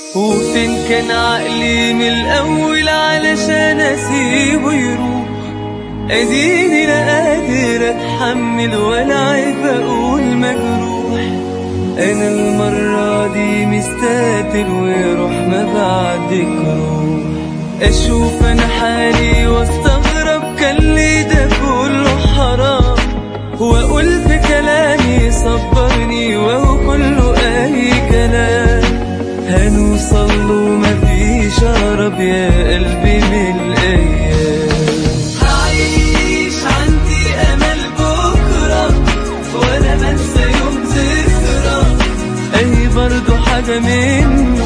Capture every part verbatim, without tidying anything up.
وفين كان عقلي من الأول علشان أسيبه يروح؟ أديني لا قادر أتحمل ولا عيب أقول مجروح. أنا المرة دي مستقتل ويروح ما بعدك روح. أشوف أنا حالي واستغرب كان لي ده كله حرام، وأقول في كلامي صبرني وهو كله أي كلام. هنوصل له مفيش أقرب يا قلبي من الأيام. هعيش عندي أمل بكرة ولا بنسى يوم ذكرى، أي برضو حاجة منه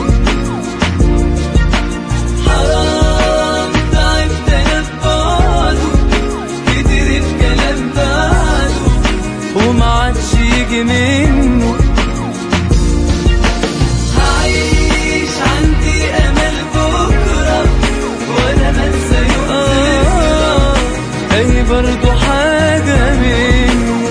حرام. تعبت أنا ببعده كتير الكلام بعده ومعادش يجي منه. برضو حاجة منه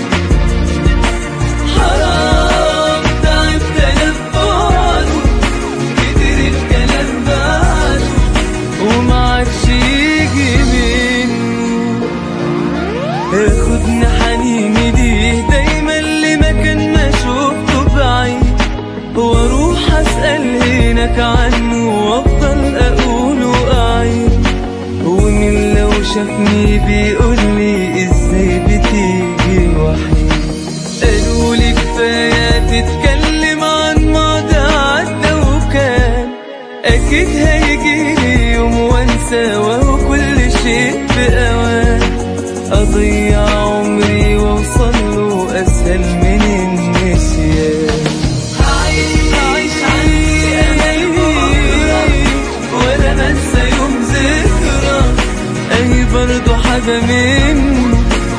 حرام. تعبت أنا ببعده كتير الكلام بعده ومعادش يجي منه. ياخدني حنيني ليه دايما لمكان ما شوفته بعيد، واروح أسأل هناك عنه وافضل أقوله أعيد. ومين لو شافني بيقولي ازاي بتيجي وحيد؟ قالولي كفاية تتكلم عن ماضي عدى وكان، أكيد هيجيلي يوم وانسى وهو كل شيء بأوان. أضيع عمري واوصله أسهل من النسيان. هعيش عندي أمل بكرة ولا بنسى يوم ذكرى، أي برضو حاجة منه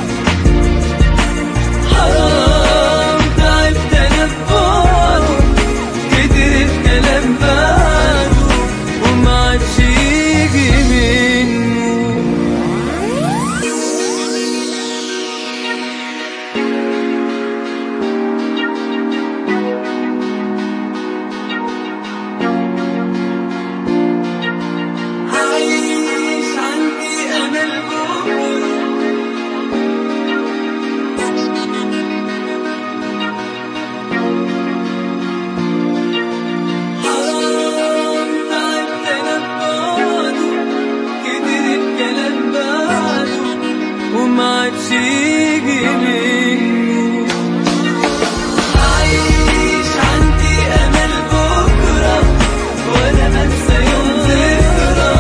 حرام. تعبت أنا ببعده كتير الكلام بعده ومعادش يجي منه. ومعادش يجي منه. عايش عندي أمل بكرة ولا بنسى يوم ذكرى،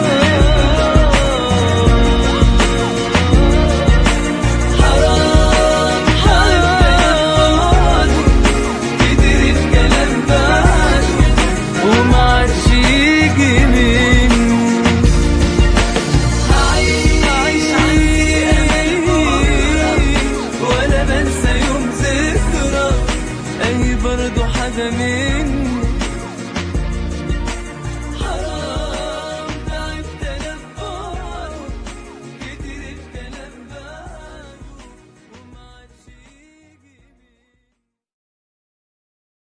حرام. حرام كتير الكلام بعده ومعادش يجي منه. برضو حاجة منه